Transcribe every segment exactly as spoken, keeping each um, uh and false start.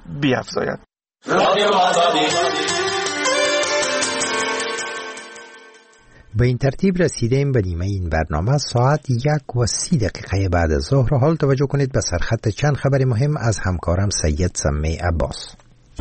بیفزاید. به این ترتیب رسیدیم به نیمه این برنامه. ساعت یک و سی دقیقه بعد از ظهر. حال توجه کنید به سرخط چند خبر مهم از همکارم سید سمی عباس.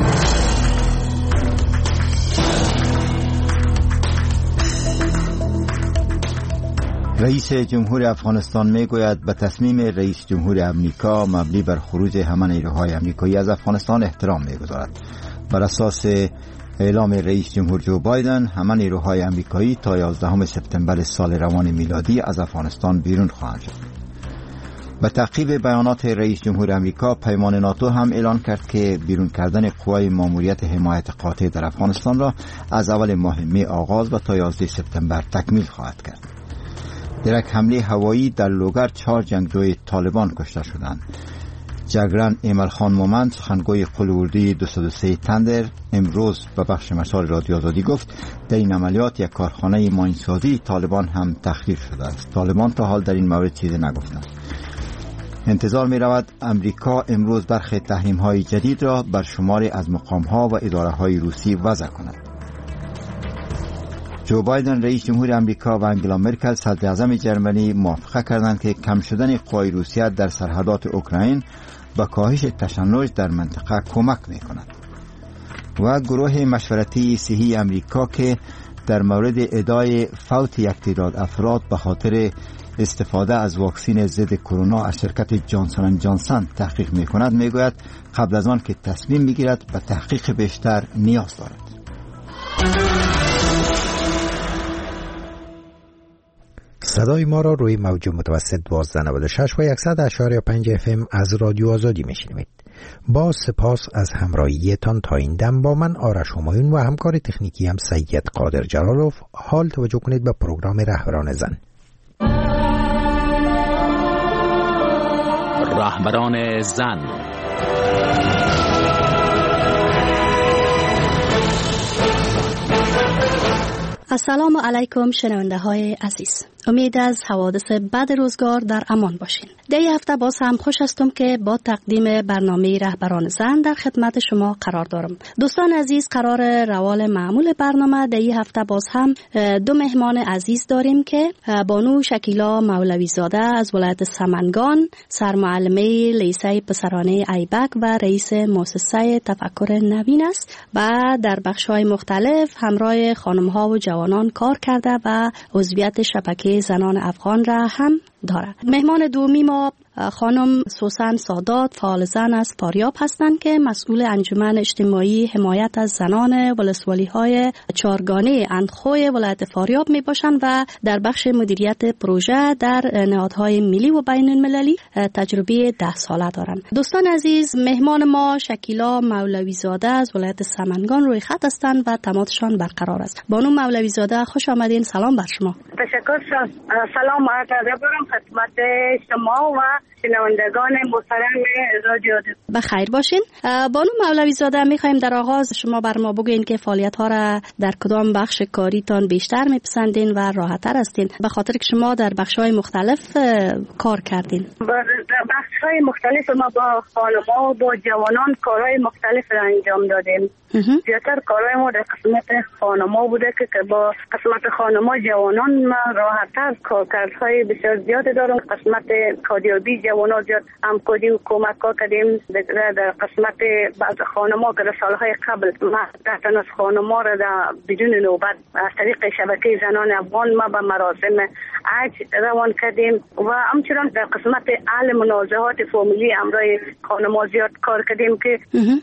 رئیس جمهور افغانستان میگوید به تصمیم رئیس جمهور امریکا مبنی بر خروج همه نیروهای امریکایی از افغانستان احترام میگذارد. بر اساس اعلام رئیس جمهور جو بایدن، همه نیروهای امریکایی تا یازدهم سپتامبر سال روان میلادی از افغانستان بیرون خواهند شد. به تعقیب بیانات رئیس جمهور امریکا، پیمان ناتو هم اعلان کرد که بیرون کردن قوای ماموریت حمایت قاطع در افغانستان را از اول ماه می آغاز و تا یازده سپتامبر تکمیل خواهد کرد. در یک حمله هوایی در لوگر چهار جنگجوی طالبان کشته شدند. جگرن ایمل خان مومند، سخنگوی قلوردی دویست و سه تندر، امروز به بخش مسار رادیو آزادی گفت در این عملیات یک کارخانه ماینسازی طالبان هم تخریب شده است. طالبان تا حال در این مورد چیزی نگفتند. انتظار می رود امریکا امروز برخی تحریم های جدید را بر شماری از مقام ها و اداره های روسی وضع کند. جو بایدن رئیس جمهور امریکا و انگلا مرکل صدر اعظم جرمنی موافقه کردند که کم شدن قوای روسیه در سرحدات اوکراین به کاهش تشنج در منطقه کمک می کند. و گروه مشورتی صحی امریکا که در مورد ادعای فوت یک تعداد افراد به خاطر استفاده از واکسن ضد کرونا از شرکت جانسون اند جانسون تحقیق می کند، می گوید قبل از آن که تصمیم بگیرد به تحقیق بیشتر نیاز دارد. صدای ما را روی موج متوسط دوازده نود و شش و صد و شش و پنج اف ام از رادیو آزادی میشنوید. با سپاس از همراهیتان تا این دم با من آرش همایون و همکار تکنیکی هم سید قادر جلالوف. حال توجه کنید به پروگرام رهبران زن. رهبران زن. السلام علیکم شنونده های عزیز. امید از حوادث بد روزگار در امان باشین. در این هفته باز هم خوش هستم که با تقدیم برنامه رهبران زن در خدمت شما قرار دارم. دوستان عزیز، قرار روال معمول برنامه در این هفته باز هم دو مهمان عزیز داریم که بانو شکیلا مولوی زاده از ولایت سمنگان، سرمعلمه لیسه پسرانه ایبک و رئیس مؤسسه تفکر نوین است و در بخش‌های مختلف همراه خانم‌ها و جوانان کار کرده و عضویت شبکه زنان افغان را هم دارد. مهمان دومی ما خانم سوسن سادات، فعال زن از فاریاب هستند که مسئول انجمن اجتماعی حمایت از زنان ولسوالی‌های چهارگانه اندخوی ولایت فاریاب می باشند و در بخش مدیریت پروژه در نهادهای ملی و بین المللی تجربه ده ساله دارند. دوستان عزیز، مهمان ما شکیلا مولوی زاده از ولایت سمنگان روی خط هستند و تماسشان برقرار است. بانو مولوی زاده، خوش آمدین. سلام بر شما. تشکر. سلام عرض دارم خدمت شما و شنوندگان محترم رادیو. بخیر باشین. بانو مولوی زاده، می‌خوایم در آغاز شما بر ما بگوین که فعالیت‌ها را در کدام بخش کاریتان بیشتر می‌پسندین و راحت‌تر هستین، به خاطر که شما در بخش‌های مختلف کار کردین. در بخش‌های مختلف ما با خانم‌ها و با جوانان کارهای مختلف را انجام دادیم. زیادتر کارهای ما در قسمت خانم‌ها بوده که با قسمت خانم‌ها جوانان ما راحت‌تر کارکردهای بسیار زیاد دارم. قسمت کاردیابی جوانان زیاد همکاری و کمک کردیم. در قسمت بعض خانم‌ها که در سالهای قبل ما تحت از خانم‌ها را در بدون نوبت از طریق شبکه زنان افغان ما به مراسم عج روان کردیم و همچنان در قسمت حل منازعات فامیلی همراه خانم‌ها زیاد کار کردیم. که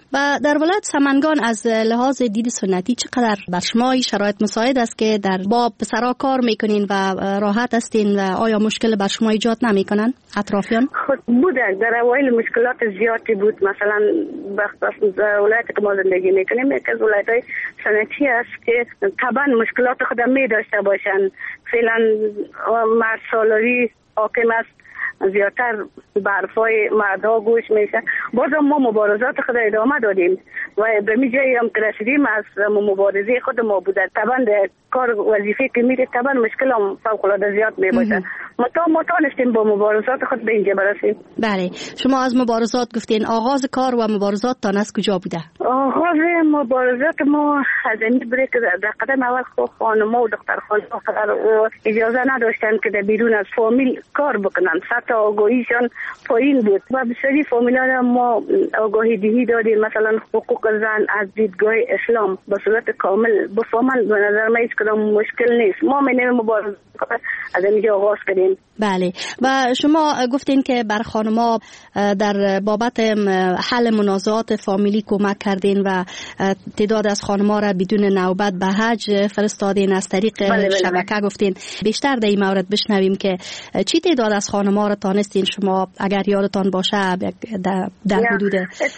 و در ولایت سمنگان از لحاظ دید سنتی چقدر بر شما شرایط مساعد است که در با پسرا کار میکنین و راحت هستین و آیا مشکل بر شما ایجاد نمیکنن اطرافیان؟ خود بوده در اوایل مشکلات زیادی بود. مثلا وقتی ولایتی که ما زندگی میکنیم یک از ولایت‌های سنتی است که طبعا مشکلات خود می داشته باشن. فعلا مرد سالاری حاکم است زیادتر برفای مردا گوش میشه. بازم ما مبارزات خود ادامه دادیم و به می جایی هم که رسیدیم از مبارزه خود ما بوده. طبعا کار وظیفه که میره طبعا مشکل هم فوق العاده زیاد می باشه. ما تا ما تانستیم با مبارزات خود به اینجا برسیم. بله، شما از مبارزات گفتین، آغاز کار و مبارزات تان از کجا بوده؟ آغاز مبارزات ما از این بره که در قدم اول خانم‌ها و دختر خانم‌ها اجازه نداشتن که در بیرون از فامیل کار بکنن، سطح آگاهیشان پایین بود و بسیاری فامیل‌ها ما آگاهی دهی دادیم، مثلا حقوق زن از دیدگاه اسلام به صورت کامل بفهمن. به نظر من هیچ کدام مشکل نیست. ما منیم مبارزات از اینجا آغاز کردیم. بله، و شما گفتین که بر خانم‌ها در بابت حل منازعات فامیلی کمک کردین و تعداد از خانم‌ها را بدون نوبت به حج فرستادین از طریق بله بله شبکه بله. گفتین بیشتر در این مورد بشنویم که چی تعداد از خانم‌ها را تانستین شما اگر یادتان باشه در, در حدود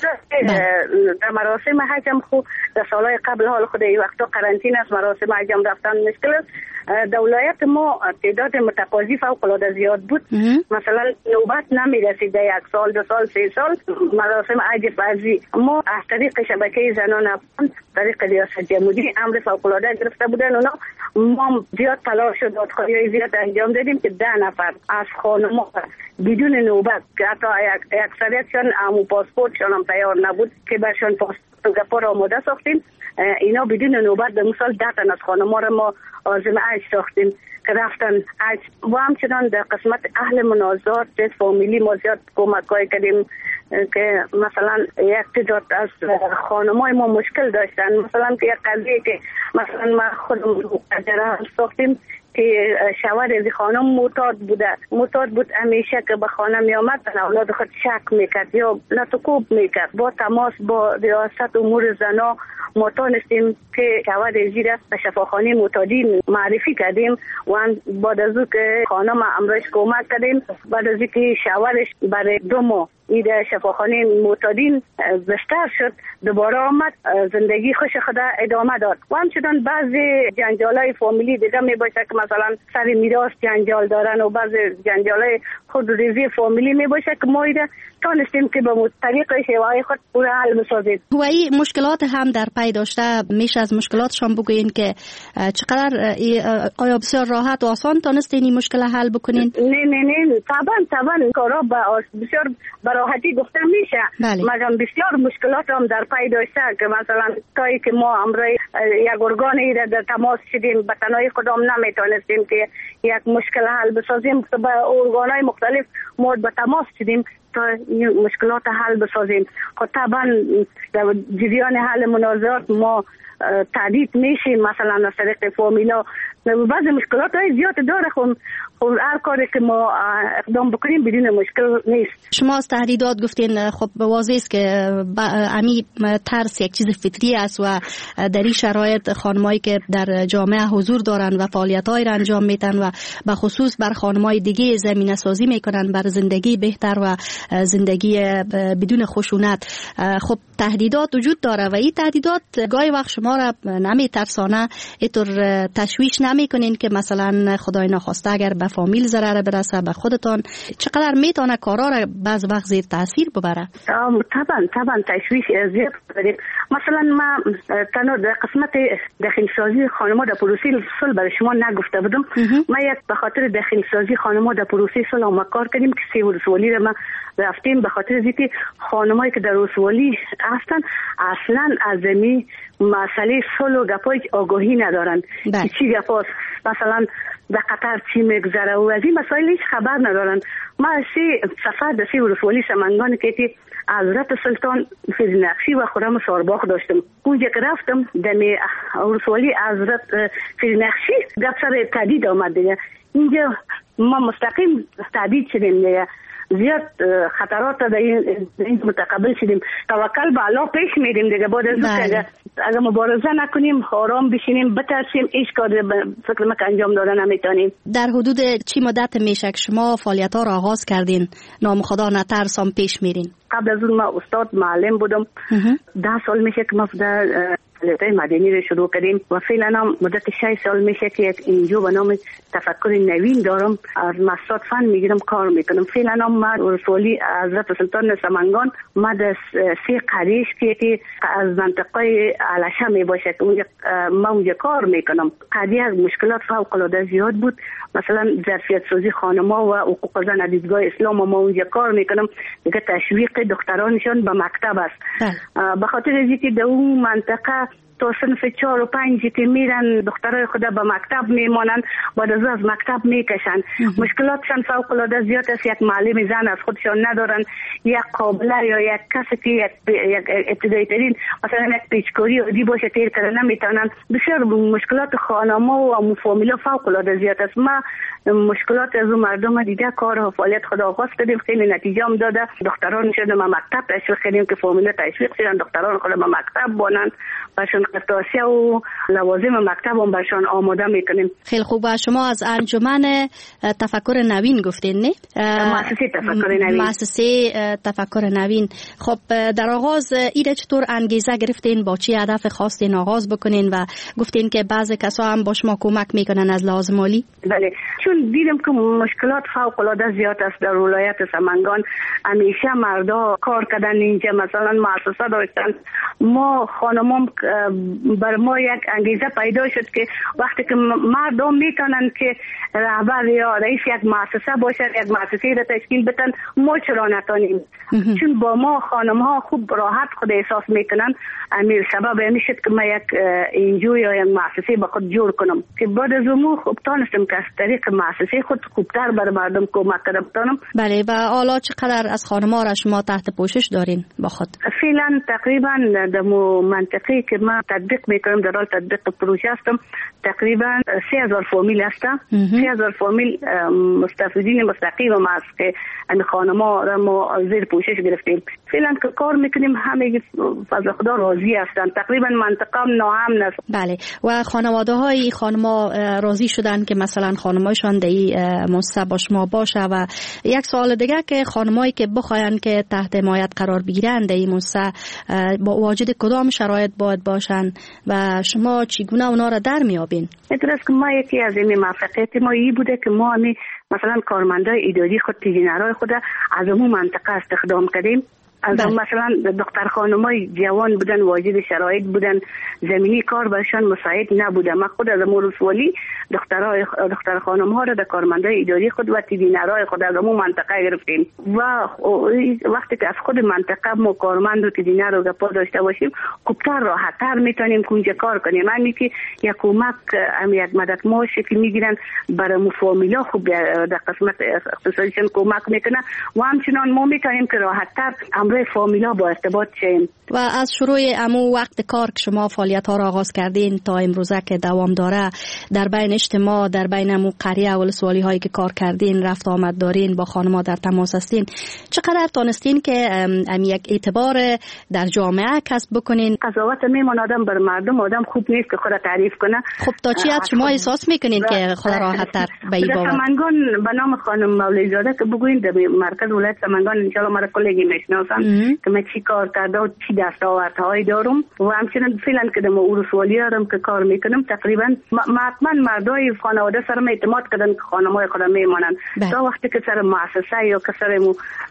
در مراسم حج هم خوب در سالهای قبل حال خود این وقتا قرنطینه است، مراسم حج هم رفتن مشکل است. در ولایت ما تعداد متقاضی فوق العاده زیاد بود. مثلا نوبت نمیرسید در یک سال دو سال سه سال مراسم حج فرضی. ما از طریق شبکه زنان افغان طریق ریاست جمهوری امر فوق العاده گرفته بودن اونا. ما زیاد تلاش و دادخواهی زیاد انجام دادیم که ده نفر از خانم‌ها بدون نوبت که حتی اکثریتشان امو پاسپورتشان هم تیار نبود که برشان پاسپورت گپار آماده ساختیم، اینا بدون نوبت به مثال ده تن از خانم‌ها را ما عازم حج ساختیم که رفتن حج. و همچنان در قسمت اهل منازعات فامیلی ما زیاد کمک‌های کردیم که مثلا یک تعداد از خانم‌های ما مشکل داشتن، مثلا که یک قضیه که مثلا ما خودم مقدره ساختیم که شوهر از خانم معتاد بوده معتاد بود همیشه که به خانه می آمد اولاد خود شک میکرد یا لطکوب میکرد. با تماس با ریاست امور زنا ما تانستیم که شوهر زیر به شفاخانه معتادین معرفی کردیم و بعد از او که خانم امرش کمک کردیم، بعد از اینکه شوهرش برای دو ماه ایده شفاخانه معتادین بستر شد دوباره آمد زندگی خوش خود ادامه داد. و همچنان بعضی جنجالای فامیلی دیگه می باشه که مثلا سر میراث جنجال دارن و بعضی جنجالای خودریزی فامیلی می باشه که ما ایده تانستیم که به طریق شیوه خود پورا حل بسازید. و این مشکلات هم در پی داشته، میشه از مشکلاتشان بگوین که چقدر آیا بسیار راحت و آسان تانستین این مشکل حل بکنین؟ نه نه نه طبعا طبعا کارا بسیار راحتی گفته میشه. مگر بسیار مشکلات هم در پی داشته که مثلا تایی که ما امروز یک ارگانی را در تماس شدیم به تنهایی خودم نمیتونستیم که یک مشکل حل بسازیم، که با ارگانهای مختلف مورد به تماس شدیم تا مشکلات حل بسازیم. خب طبعا در جریان حل منازعات ما تعدید میشیم، مثلا از طریق فامیلا بعضی مشکلات های زیاد داره. خب هر کاری که ما اقدام بکنیم بدون مشکل نیست. شما از تهدیدات گفتین، خب واضح است که امی ترس یک چیز فطری است و در این شرایط خانمایی که در جامعه حضور دارن و فعالیت‌های را انجام میدن و به خصوص بر خانمای دیگه زمینه سازی میکنن بر زندگی بهتر و زندگی بدون خشونت، خب تهدیدات وجود داره و این تهدیدات گاهی وقت شما را نمیترسانه، اینطور تشویش نمیکنین که مثلا خدای نخواسته اگر به فامیل ضرر برسه به خودتان، چقدر میتونه کارا را بعض وقت زیر تاثیر ببره؟ طبعا طبعا تشویش زیاد داریم. مثلا ما تنها در قسمت داخل سازی خانم‌ها در پروسه صلح برای شما نگفته بودم. ما یک به خاطر داخل سازی خانم‌ها در پروسه صلح ما کار کردیم که سی ولسوالی را ما رفتیم به خاطر اینکه خانمایی که در ولسوالی هستن اصلا از این مسئله صلح و گپای آگاهی ندارن که چی گپاست، مثلا در قطر چی میگذره و از این مسائل هیچ خبر ندارن. ما سی سفر در سی ولسوالی سمنگان که حضرت سلطان فیض‌نقشی و خرم سارباغ داشتم، اونجا که رفتم در ولسوالی حضرت فیض‌نقشی گپ سر تهدید آمد دیگه. اینجا ما مستقیم تهدید شدیم دیگه، زیاد خطرات در این متقبل شدیم. توکل به الله پیش میریم دیگه. بعد از اون اگر مبارزه نکنیم آرام بشینیم بترسیم هیچ کار فکر ما انجام دادن نمیتونیم. در حدود چی مدت میشه که شما فعالیت ها را آغاز کردین؟ نام خدا نترسام پیش میرین. قبل از اون ما استاد معلم بودم. ده سال میشه که ما در فعالیت‌های مدنی رو شروع کردیم و فعلا هم مدت شش سال میشه که یک انجیو به نام تفکر نوین دارم، از مؤسسات فن میگیرم کار میکنم. فعلا هم من رسولی حضرت سلطان سمنگان ما در سه قریش که از منطقه علشه می باشه که اونجا ما اونجا کار میکنم. قضیه از مشکلات فوق العاده زیاد بود، مثلا ظرفیت سازی خانم‌ها و حقوق زن از دیدگاه اسلام ما اونجا کار میکنم دیگه تشویق دخترانشون به مکتب است. به خاطر اینکه در اون منطقه تا صنف چهار و پنج که میرن دخترای خدا به مکتب میمانن، بعد از از مکتب میکشن. مشکلاتشان فوق العاده زیاد است. یک معلم زن از خودشان ندارن، یک قابله یا یک کسی که یک ابتدایی ترین مثلا یک پیچکاری عادی باشه تیر کردن نمیتونن. بسیار مشکلات خانم‌ها و فامیلا فوق العاده زیاد است. ما مشکلات از اون مردم دیگه کار و فعالیت خدا آغاز کردیم، خیلی نتیجه هم داده. دختران شده ما مکتب تشویق کردیم که فامیلا تشویق شدن دختران خود ما مکتب بانند، برشان قطعاسی و لوازم مکتب هم برشان آماده میکنیم. خیلی خوب. شما از انجمن تفکر نوین گفتین نه؟ مؤسسه تفکر نوین. مؤسسه تفکر نوین. خب در آغاز ایره چطور انگیزه گرفتین، با چی هدف خواستین آغاز بکنین و گفتین که بعضی کسا هم با شما کمک میکنن از لحاظ مالی؟ بله، چون دیدم که مشکلات فوق العاده زیاد است در ولایت سمنگان. همیشه مردا کار کردن اینجا، مثلا مؤسسه داشتن. ما خانمام بر ما یک انگیزه پیدا شد که وقتی که مردم میتونن که رهبر یا رئیس یک مؤسسه باشه، یک مؤسسه را تشکیل بدن، ما چرا نتونیم؟ چون با ما خانم ها خوب راحت خود احساس میکنن. امیر سبب این شد که ما یک انجیو یا یک مؤسسه با خود جور کنم که بعد از اون خوب تانستم که از طریق مؤسسه خود خوبتر بر مردم کمک کنم. بله. و حالا چقدر از خانم ها را شما تحت پوشش دارین با خود؟ فعلا تقریبا در منطقه که ما تطبیق میکنم در حال تطبیق پروژه هستم، تقریبا سه هزار فامیل هستم. سه هزار فامیل مستفیدین مستقیم ما است که این خانم‌ها را ما زیر پوشش گرفتیم. فعلا که کار میکنیم همه فضل خدا راضی هستن. تقریبا منطقه هم ناامن است. بله. و خانواده های خانم‌ها راضی شدن که مثلا خانم‌هاشون در این مؤسسه با شما باشه؟ و یک سوال دیگه که خانمایی که بخواین که تحت حمایت قرار بگیرن در این مؤسسه با واجد کدام شرایط باید باشن و شما چگونه اونا را در میابین؟ ادراس که ما یکی از این موفقیت ما ای بوده که ما همی مثلا کارمندای اداری خود تیجینرهای خود از اون منطقه استخدام کردیم. از مثلا دختر خانمای جوان بودن، واجد شرایط بودن، زمینی کار برشان مساعد نبوده. ما خود از مورسوالی دخترای دختر خانم ها را در کارمندای اداری خود و تیدینرهای خود از اون منطقه گرفتیم و وقتی که از خود منطقه ما کارمند و تیدینر رو گپا داشته باشیم خوبتر راحت‌تر میتونیم اونجا کار کنیم. همین که یک کمک هم یک مدد معاشی که میگیرن برای فامیلا خوب در قسمت اقتصادیشون کمک میکنه و همچنان ما میتونیم که راحت‌تر امروز فامیلا با ارتباط شیم. و از شروع امو وقت کار که شما فعالیت ها را آغاز کردین تا امروزه که دوام داره، در بین اجتماع، در بین امو قریه و ولسوالی هایی که کار کردین، رفت آمد دارین، با خانم‌ها در تماس هستین، چقدر تونستین که ام یک اعتبار در جامعه کسب بکنین؟ قضاوت میمون آدم بر مردم آدم خوب نیست که خود تعریف کنه. خب تا چی از شما احساس میکنین که خود راحت تر به این باور؟ سمنگان به نام خانم مولوی زاده که بگوین در مرکز ولایت سمنگان ان شاء الله مرا کلیگی میشناسن که من چی کار کرده و چی دستاوردهایی دارم و همچنین فعلا که در ولسوالی هستم که کار میکنم. تقریبا حتما مردای خانواده سر اعتماد کردن که خانم‌های خود میمانن. تا وقتی که سر مؤسسه یا که سر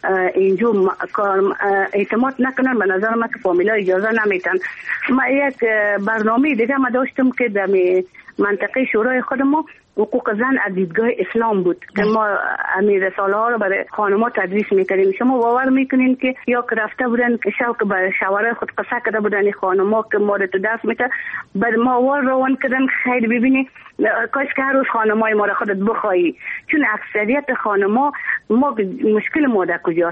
اینجا کار اعتماد نکنن به نظر من که فامیلا اجازه نمیتن. ما یک برنامه دیگه ما داشتم که در منطقه شورای خودمون حقوق زن از دیدگاه اسلام بود که ما امیر رساله ها رو برای خانم‌ها تدریس میکردیم. شما باور میکنین که یا که رفته بودن که شوق برای شوهرای خود قصه کرده بودن خانم‌ها که ما رو تو دست میته بر ما وار روان کردن. خیر ببینی کاش که هر روز خانم‌های ما رو خودت بخوایی، چون اکثریت خانم‌ها ما مشکل ما در کجاست؟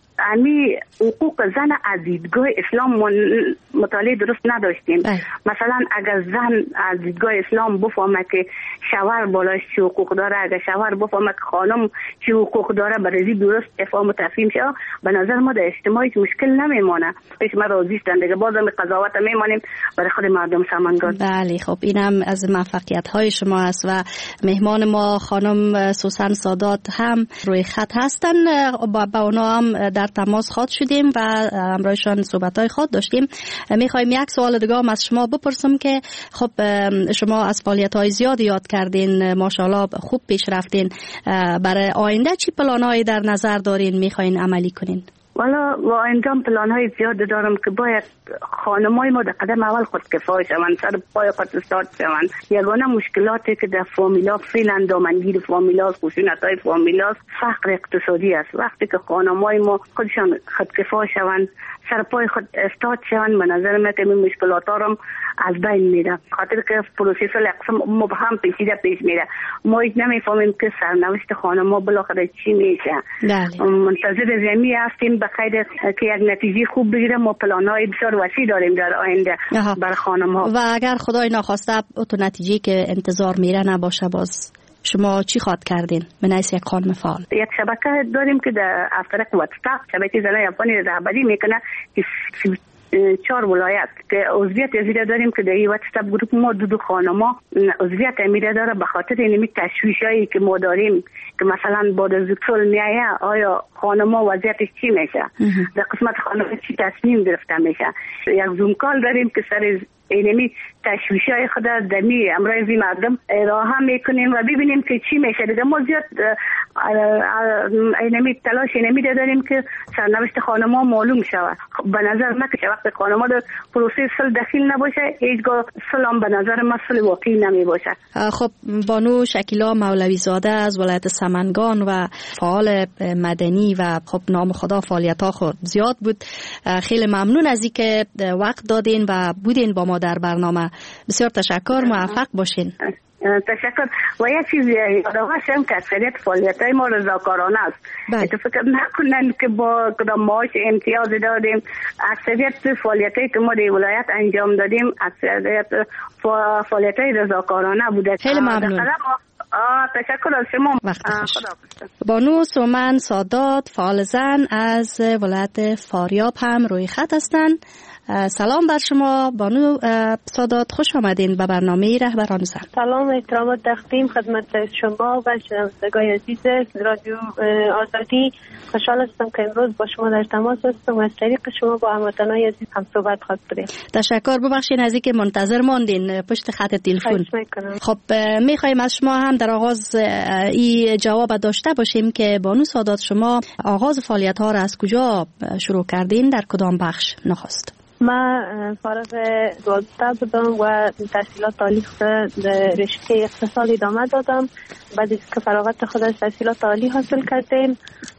امی حقوق زن از دیدگاه اسلام مطالعه درست نداشتیم. اه. مثلا اگر زن از دیدگاه اسلام بفهمه که شوهر بالاش چی حقوق داره، اگر شوهر بفهمه که خانم چی حقوق داره، برای درست افهام و تفهیم شه، به نظر ما در اجتماعی مشکل نمیمونه. پیش ما راضیستن دیگه، بازم قضاوت میمانیم برای خود مردم سمنگان. بله. خب اینم از موفقیت های شما است و مهمان ما خانم سوسن سادات هم روی خط هستن. با اونا هم در تماس خود شدیم و همراهشان صحبت‌های خود داشتیم. میخوایم یک سوال دیگه هم از شما بپرسم که خب شما از فعالیت‌های زیادی یاد کردین، ماشاءالله خوب پیش رفتین. برای آینده چی پلان‌هایی در نظر دارین میخواین عملی کنین؟ والا با انجام پلان های زیاد دارم که باید خانمای ما در قدم اول خود کفای شوند، سر پای خود استاد شوند. یگانه مشکلاتی که در فامیلا فعلا دامنگیر فامیلا، خشونت های فامیلا، فقر اقتصادی است. وقتی که خانمای ما خودشان خود کفای شوند، سر پای خود استاد شوند، به نظر من که این مشکلات ها هم از بین میره. خاطر که پروسس اقسام مبهم پیچیده پیش میره. ما هیچ نمیفهمیم که سرنوشت خانم‌ها بالاخره چی میشه. منتظر زمین هستیم به خیر که یک نتیجه خوب بگیره. ما پلان‌های بسیار وسیع داریم در آینده برای خانم‌ها. و اگر خدای ناخواسته تو نتیجه که انتظار میره نباشه، باز شما چی خواد کردین به نفس یک خانم فعال؟ یک شبکه داریم که در از طریق واتساپ شبکه زنان افغانی رهبری میکنه که چهار ولایت که عضویت ازیده داریم که در این واتساپ گروپ ما دو دو خانما عضویت امیده داره به خاطر اینمی تشویشایی که ما داریم که مثلا بعد از سال میایه آیا خانما وضعیتش چی میشه، در قسمت خانما چی تصمیم گرفته میشه. یک زوم کال داریم که سر اینمی تشویشای خود دمی امروزی مردم ارائه میکنیم و ببینیم که چی میشه. دیگه ما زیاد اینمی تلاش اینمی داریم که سرنوشت خانما معلوم شود. به نظر من که وقت خانما در پروسه سل دخیل نباشه، هیچگاه سلام به نظر من سل واقعی نمی باشه. خب بانو شکیلا مولوی زاده از ولایت سمنگان و فعال مدنی و خب نام خدا فعالیت ها خود زیاد بود. خیلی ممنون از اینکه وقت دادین و بودین با ما در برنامه. بسیار تشکر، موفق باشین. تشکر. و یک چیز یادآورم که اکثریت فعالیت‌های ما رضاکارانه است. تو فکر نکنن که با کدام معاش امتیاز دادیم. اکثریت فعالیت‌هایی که ما در ولایت انجام دادیم اکثریت فعالیت‌های رضاکارانه بوده. خیلی ممنون. آه تشکر از شما. بانو سومن سادات فعال زن از ولایت فاریاب هم روی خط هستند. سلام بر شما بانو سادات، خوش آمدین به برنامه رهبران زن. سلام، احترامات تقدیم خدمت شما و شنوندگان عزیز رادیو آزادی. خوشحال هستم که امروز با شما در تماس هستم و از طریق شما با هموطنان عزیز هم صحبت خواهد کنیم. تشکر. ببخشید از اینکه منتظر ماندین پشت خط تلفن. خب میخوایم از شما هم در آغاز این جواب داشته باشیم که بانو سادات شما آغاز فعالیت ها را از کجا شروع کردین، در کدام بخش نخست؟ من فارغ دوازده بودم و تحصیلات عالی در رشته اقتصاد ادامه دادم. بعد از که فراغت خود از تحصیلات عالی حاصل کردیم،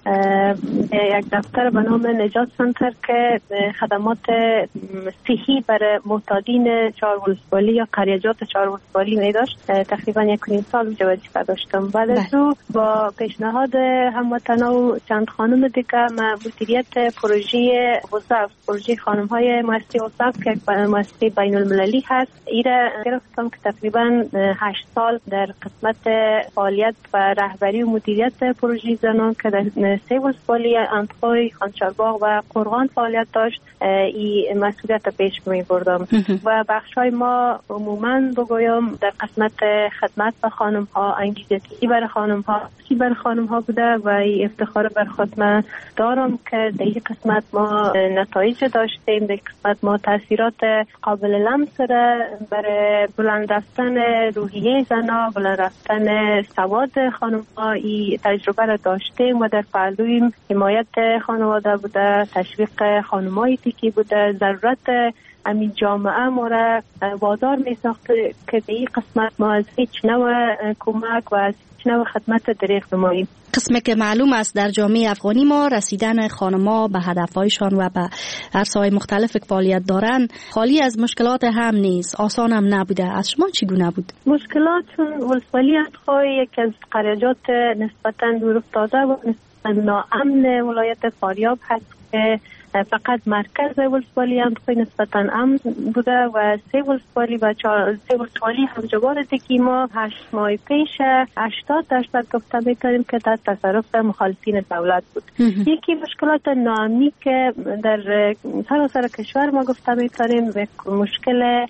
یک دفتر به نام نجات سنتر که خدمات صحی برای معتادین چهارولسوالی یا قریجات چهارولسوالی می داشت، تقریبا یک و نیم سال وظیفه داشتم. بعد از او با پیشنهاد هموطنا و چند خانم دیگه من مدیریت پروژه وظف، پروژه خانم های مؤسسه وظف که مؤسسه بین المللی هست، ایره گرفتم که تقریبا هشت سال در قسمت فعالیت و رهبری و مدیریت پروژه زنان که در سه ولسوالی اندخوی، خانچارباغ و قرغان فعالیت داشت، این مسئولیت پیش می بردم. و بخش های ما عموما بگویم در قسمت خدمت به خانم ها، انگیزشی برای خانم ها، چی برای خانم ها بوده و این افتخار بر خود من دارم که در این قسمت ما نتایج داشتیم. در قسمت ما تاثیرات قابل لمس برای بلند رفتن روحیه زنا، بلند رفتن سواد خانم ها، این تجربه را داشتیم و در پهلوی حمایت خانواده بوده، تشویق خانمایی که بوده، ضرورت همین جامعه ما را وادار می ساخت که به این قسمت ما از هیچ نوع کمک و از هیچ نوع خدمت دریغ نماییم. قسمی که معلوم است در جامعه افغانی ما رسیدن خانم‌ها به هدف‌هایشان و به عرصه‌های مختلف که فعالیت دارند خالی از مشکلات هم نیست، آسان هم نبوده. از شما چگونه بود؟ مشکلات چون ولسوالی اندخوی یکی از قریجات نسبتاً دور افتاده و نسبتاً ناامن ولایت فاریاب هست که فقط مرکز ولسوالی اندخوی نسبتاً امن بوده و سه ولسوالی و چهار سه ولسوالی همجوار دیگه ما هشت ماه پیش هشتاد درصد گفته می‌کنیم که در تصرف مخالفین دولت بود. یکی مشکلات ناامنی که در سراسر کشور ما گفته می‌کنیم مشکل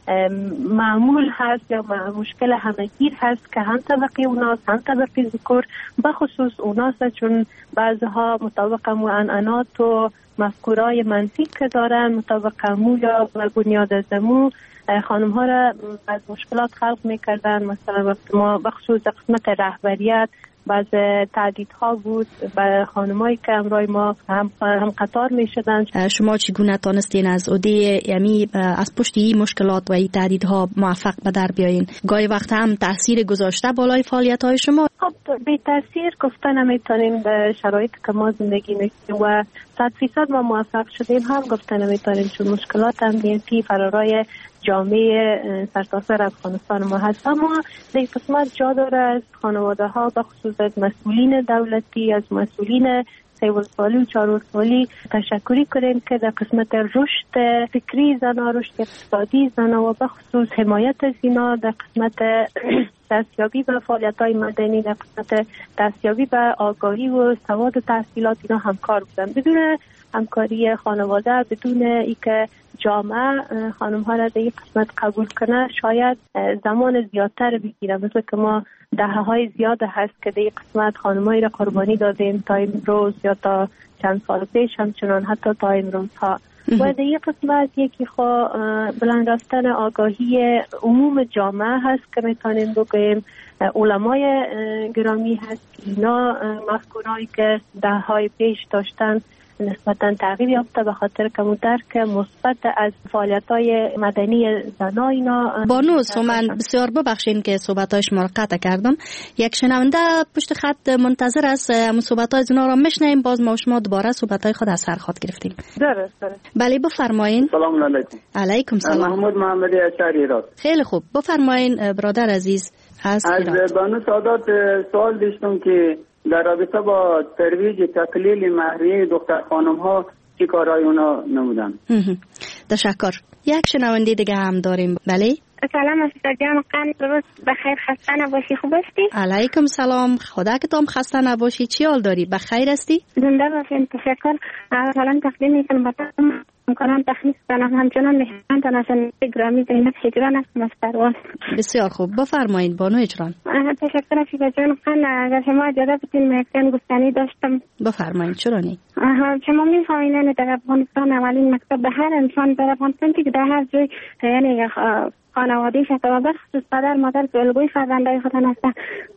معمول هست یا مشکل همگیر هست که هم طبقی اوناس هم طبقی ذکر، بخصوص اوناس چون بعضها مطابق معنعنات و مفکورای منفی که دارن مطابق مو یا بنیاد از مو خانم ها را از مشکلات خلق میکردن. مثلا وقت ما بخصوص قسمت رهبریت بعض تهدیدها بود به خانمایی که همراه ما هم, هم قطار می شدن. شما چگونه تانستین از عده یعنی از پشت این مشکلات و این تهدیدها موفق به در بیاین؟ گاهی وقت هم تاثیر گذاشته بالای فعالیت های شما؟ خب بی تاثیر گفتن نمیتونیم به شرایطی که ما زندگی میکنیم و صد فیصد ما موفق شدیم هم گفتن نمیتونیم، چون مشکلات هم بی فرارای جامعه سرتاسر افغانستان ما هست. اما در قسمت جا داره از خانواده ها به خصوص از مسئولین دولتی، از مسئولین سیولسالی و چهارولسالی تشکری کنیم که در قسمت رشد فکری زنا، رشد اقتصادی زنا و به خصوص حمایت از اینا در قسمت دستیابی به فعالیت‌های مدنی، در قسمت دستیابی به آگاهی و سواد و تحصیلات اینا همکار بودن. بدون همکاری خانواده، بدون اینکه جامعه خانم ها را در این قسمت قبول کنه، شاید زمان زیادتر بگیره. مثل که ما دهه های زیاد هست که در این قسمت خانمایی را قربانی دادیم تا امروز یا تا چند سال پیش، همچنان حتی تا امروز ها. و در این قسمت یکی خو بلند رفتن آگاهی عموم جامعه هست که میتونیم بگوییم علمای گرامی هست که اینا مفکورایی که ده های پیش داشتن نسبتاً تغییر یافته به خاطر که درک مثبت از فعالیت‌های مدنی زنان اینا. بانو سومن، بسیار ببخشین که صحبت‌های شما را قطع کردم. یک شنونده پشت خط منتظر است همون صحبت‌های زنا را بشنویم، باز ما شما دوباره صحبت‌های خود از سر خط گرفتیم. درست درست. بله بفرمایین. سلام علیکم. علیکم سلام. محمود محمدی اشعری ایران. خیلی خوب، بفرمایین برادر عزیز. از از بانو سعادت سوال داشتم که در رابطه با ترویج تقلیل مهریه دختر خانم ها چی کارهای اونا نمودن؟ تشکر. یک شنونده دیگه هم داریم. بله سلام استاد جان، قند روز بخیر، خسته نباشی، خوب هستی؟ علیکم سلام، خدا که تام خسته نباشی. چی حال داری؟ بخیر هستی؟ زنده باشین. تشکر. اولا تقدیم میکنم به امکانات تخلیص کنم، همچنان مهمان تناسن گرامی زینب هجران است مستروان. بسیار خوب، بفرمایید بانو هجران. تشکر شیبا جان. قند اگر شما اجازه بدین مکتن گفتنی داشتم. بفرمایید. چرا نی؟ شما میفهمین در افغانستان اولین مکتب به هر انسان در افغانستان که در هر جای یعنی خانواده شده و بخصوص پدر مادر که الگوی فرزندای خودن هستن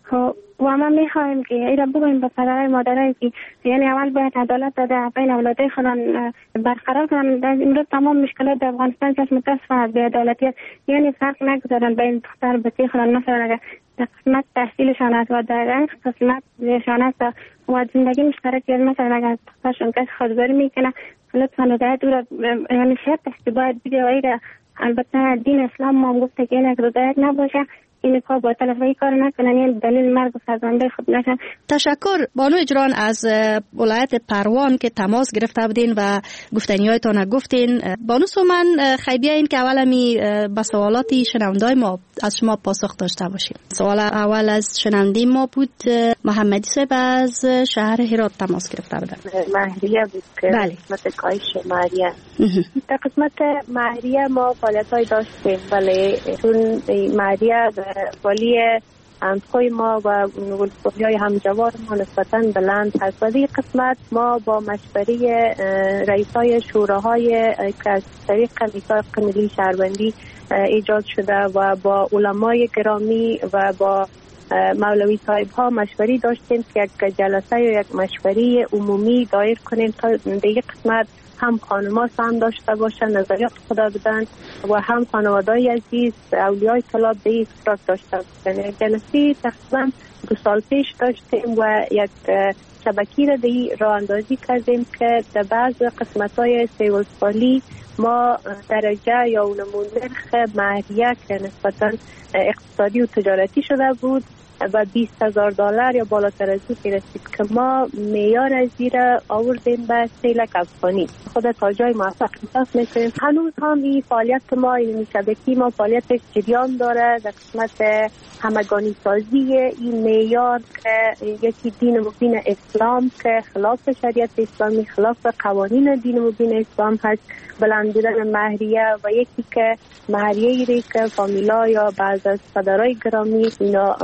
و ما میخواهیم که ایرا بگویم به پدرای مادرای که یعنی اول باید عدالت در بین اولادای خودن برقرار کنن. امروز تمام مشکلات در افغانستان که متاسفانه از بی‌عدالتی یعنی فرق نگذارن بین دختر بچه خودن. مثلا اگر در قسمت تحصیلشان است و در قسمت زیشان است و زندگی مشترک، مثلا اگر دخترشون کسی خودگاری میکنه لطفا هدایت او را یعنی شرط است که باید بگه و ایرا البته دین اسلام ما گفته که این هدایت نباشه، این کار با تلفی کار نکنن، یعنی دلیل مرگ فرزنده خود نشن. تشکر بانو اجران از ولایت پروان که تماس گرفته بودین و گفتنیایتان گفتین. بانو سومن خیبیه این که اول می به سوالاتی شنوندای ما از شما پاسخ داشته باشیم. سوال اول از شنوندی ما بود محمدی صاحب از شهر هرات تماس گرفته بودن. مهریه بود که بله. قسمت کاهش مهریه. در قسمت مهریه ما فعالیت‌های داشتیم، ولی چون مهریه والی همخوی ما و ولسوالی های همجوار ما نسبتاً بلند هست. و در قسمت ما با مشوره رئیس های شوراهای که از طریق میثاق ملی شهروندی ایجاد شده و با علمای گرامی و با مولوی صاحب ها مشوری داشتیم که یک جلسه یا یک مشوری عمومی دایر کنیم تا در یک قسمت هم خانم‌ها سهم داشته باشن، نظریات خدا بدن و هم خانواده‌های عزیز اولیای طلاب به این اشتراک داشته باشن. جلسه تقریبا دو سال پیش داشتیم و یک شبکی را دی راه اندازی کردیم که در بعض قسمت‌های سیولسالی ما درجه یا اونمون نرخ مهریه که نسبتاً اقتصادی و تجارتی شده بود و بیست هزار دلار یا بالاتر از این رسید که ما معیار از زیر آوردیم به سیلک افغانی. خود تا جای موفق احساس میکنیم. هنوز هم این فعالیت ما این شبکی ما فعالیتش جریان داره در قسمت همگانی سازی این معیار که یکی دین مبین اسلام که خلاف شریعت اسلامی، خلاف قوانین دین مبین اسلام هست، بلند بودن مهریه و یکی که مهریه ای که فامیلا یا بعض از پدرای گرامی اینا به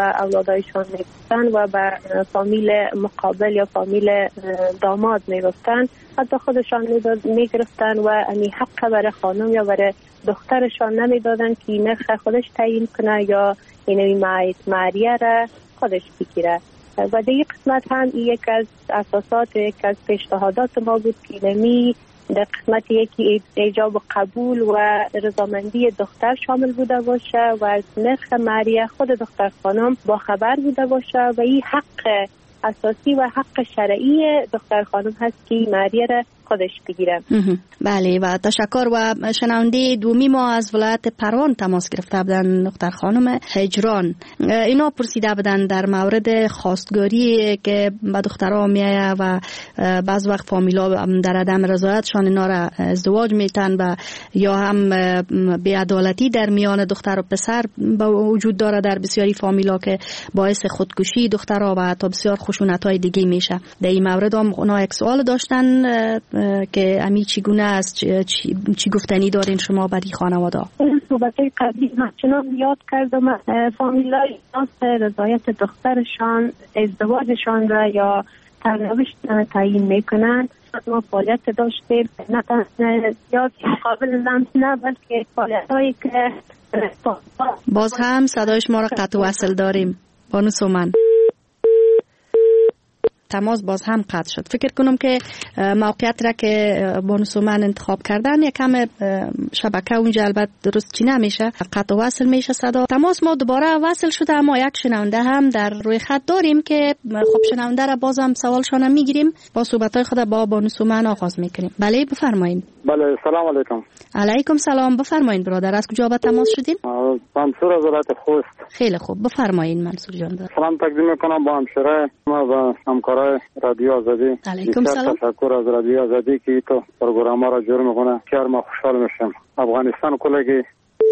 و اولادایشان میگفتن و به فامیل مقابل یا فامیل داماد میگفتن، حتی خودشان میگرفتن و امی حق برای خانم یا برای دخترشان نمیدادن که نرخ خودش تعیین کنه یا اینوی مهریه را خودش بگیره. و دیگه قسمت هم یک از اساسات، یک از پیشنهادات ما بود که نمی در قسمت یکی ایجاب قبول و رضامندی دختر شامل بوده باشه و از نرخ مهریه خود دختر خانم با خبر بوده باشه و این حق اساسی و حق شرعی دختر خانم هست که مهریه را خودش بگیره. بله و تشکر. و شنونده دومی ما از ولایت پروان تماس گرفته بودن، دختر خانم هجران. اینا پرسیده بودن در مورد خواستگاری که به دخترها میایه و بعض وقت فامیلا در عدم رضایتشان اینا را ازدواج میتن و یا هم بی‌عدالتی در میان دختر و پسر با وجود داره در بسیاری فامیلا که باعث خودکشی دخترها و تا بسیار خشونت‌های دیگه میشه. در این مورد هم اونا یک سوال داشتن که امی چگونه است، چی, چی گفتنی دارین شما برای خانواده؟ صحبت‌های قبلی همچنان یاد کردم فامیلای ناس رضایت دخترشان ازدواجشان را یا سرنوشت تعیین میکنند. ما فعالیت داشتیم نه تنها زیاد مقابل لمس نه بلکه فعالیت‌هایی که باز هم صدایش ما را قطع وصل داریم. بانو سومن تماس باز هم قطع شد. فکر کنم که موقعیت را که بانو سومن انتخاب کردن یک کم شبکه اونجا البته درست چی نمیشه، قطع وصل میشه صدا. تماس ما دوباره وصل شده، اما یک شنونده هم در روی خط داریم که خب شنونده را بازم سوالشان میگیریم، با صحبت‌های خود با بانو سومن آغاز میکنیم. بله بفرمایید. بله سلام علیکم. علیکم سلام. بفرمایید برادر، از کجا به تماس شدین؟ منصور از ولایت خوست. خیلی خوب بفرمایید منصور جان. سلام تقدیم میکنم با همشهره ما و همکارای رادیو آزادی. علیکم سلام. تشکر از رادیو آزادی که تو پروگرام را جور میکنه. بسیار ما خوشحال میشم. افغانستان کلگی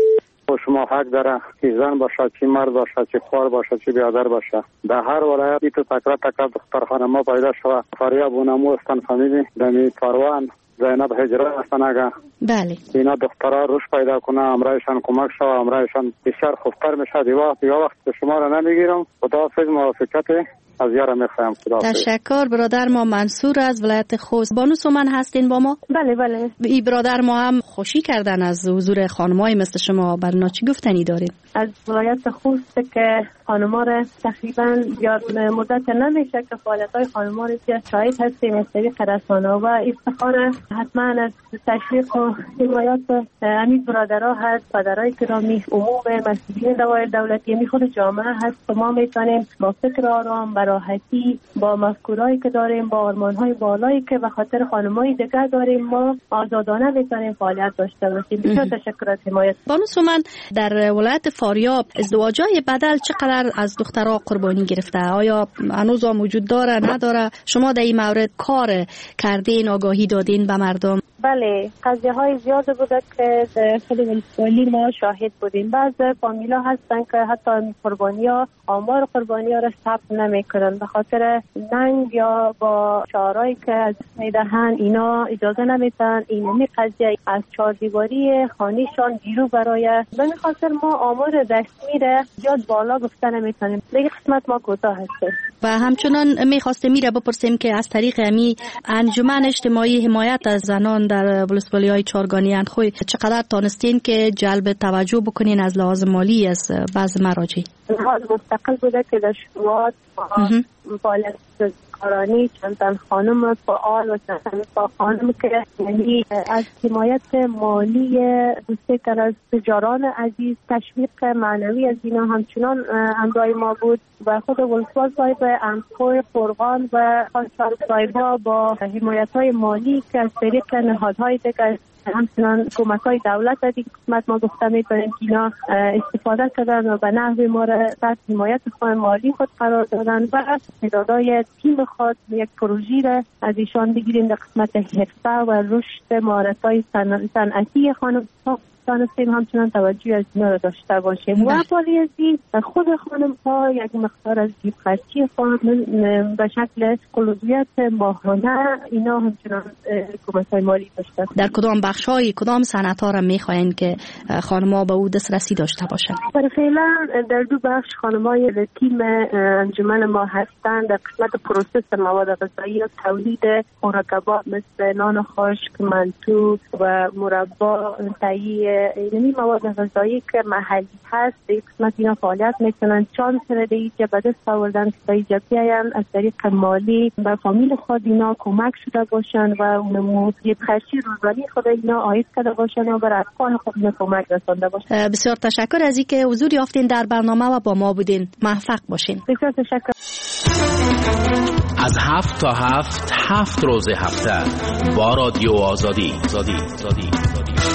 و شما حق داره که زن باشه، چی مرد باشه، چی خوار باشه، چی بیادر باشه. در هر ولایت تو تکرار تکرار دختر خانم پیدا شوه. فریاب و نمو استان فهمیدی دمی پروان زینب هجران هستن. اگه بله اینا دخترها روش پیدا کنه، امرایشان کمک شوه، امرایشان بسیار خوبتر میشه. دیواه دیواه وقت به شما را نمیگیرم. خداحافظ، موافقت از یارم میخوایم. تشکر برادر ما منصور از ولایت خوست. بانو سومن هستین با ما؟ بله بله. این برادر ما هم خوشی کردن از حضور خانمای مثل شما. برنا چی گفتنی دارید؟ از ولایت خوست که خانم‌ها را تقریبا یاد مدت نمیشه که فعالیت‌های خانم‌ها را که شاهد هستیم از طریق رسانه و افتخار حتما از تشویق و حمایت همین برادرها هست، پدرای گرامی، عموم مسئولین دوائر دولتی، می خود جامعه هست که ما میتونیم با فکر آرام، با راحتی، با مفکورایی که داریم، با آرمان‌های بالایی که به خاطر خانم‌های دیگر داریم، ما آزادانه میتونیم فعالیت داشته باشیم. بسیار تشکر از حمایت. بانو سومن در ولایت فاریاب ازدواج‌های بدل چقدر از دخترها قربانی گرفته؟ آیا هنوز هم وجود داره نداره؟ شما در این مورد کار کردین، آگاهی دادین به مردم؟ بله، قضیه های زیاده بوده که در خود ولسوالی ما شاهد بودیم. بعض فامیلا هستن که حتی قربانی ها آمار قربانی ها را ثبت نمی کنن به خاطر ننگ یا با شعارهایی که از میدهن اینا اجازه نمیتن اینمی قضیه از چهار دیواری خانهشان بیرو برای به خاطر ما آمار رسمی را زیاد بالا گفته نمیتونیم. دیگه قسمت ما کوتاه هستیم. و همچنان میخواسته میره بپرسیم که از طریق امی انجمن اجتماعی حمایت از زنان در ولسوالی های چارگانی اندخوی چقدر تانستین که جلب توجه بکنین از لحاظ مالی از بعض مراجع؟ حال مستقل بوده که در شروعات فعالیت کارانی چند تن خانم فعال و چند تن خانم که یعنی از حمایت مالی دوسته تر از تجاران عزیز، تشویق معنوی از اینا همچنان همراه ما بود و خود ولسوال صاحب اندخوی فرغان و خانشان صاحبا با حمایت های مالی که از طریق نهادهای دیگر همچنان کمک های دولت از این قسمت ما گفته میکنیم که اینا استفاده کردن و به نحوی ما را تحت حمایت خود مالی خود قرار دادن و مدادای تیم خود یک پروژی را از ایشان بگیریم در قسمت حرفه و رشد مهارت های صنعتی خانم تانستیم همچنان توجه از اینا را داشته باشیم و بالی از این خود خانم ها یک مقدار از جیب خرچی خود به شکل قلوزیت ماهانه اینا همچنان کمک های مالی داشته. در کدام بخش‌های کدام صنعت‌ها را می‌خواین که خانم‌ها به او دسترسی داشته باشند؟ برای فعلا در دو بخش خانم‌های در تیم انجمن ما هستند. در قسمت پروسس مواد غذایی و تولید خوراک کباب مثل نان خشک، منتو و مربا، تهیه اینمی مواد غذایی که محلی هست در قسمت اینا فعالیت میکنند. چانس رده ای که به دست آوردن که تا اینجا بیاین از طریق مالی به فامیل خود اینا کمک شده باشند و اونمو یه خرچی روزانه خود اینا آید کرده باشند و بر افکار خود اینا کمک رسانده باشند. بسیار تشکر از اینکه حضور یافتین در برنامه و با ما بودین. موفق باشین. بسیار تشکر. از هفت تا هفت هفت روز هفته با رادیو آزادی. آزادی. آزادی.